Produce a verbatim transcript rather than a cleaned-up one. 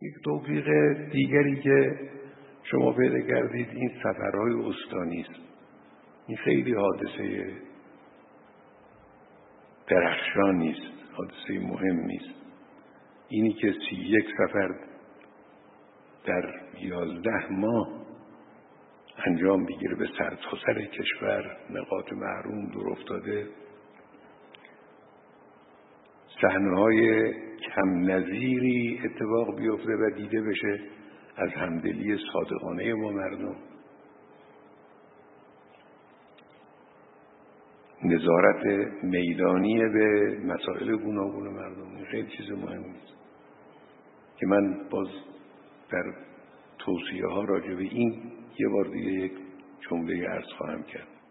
یک توفیق دیگری که شما پیدا کردید این سفرهای استانی است. این خیلی حادثه درخشانی است، حادثه مهمی است. اینی که سی یک سفر در یازده ماه انجام بگیره به سرتاسر کشور، نقاط محروم دور افتاده، صحنه‌های کم نظیری اتفاق بیفته و دیده بشه از همدلی صادقانه ما مردم، نظارت میدانی به مسائل گوناگون مردم، این خیلی چیز مهمی است که من باز در توصیه ها راجع به این یه بار دیگه یک جمله عرض خواهم کرد.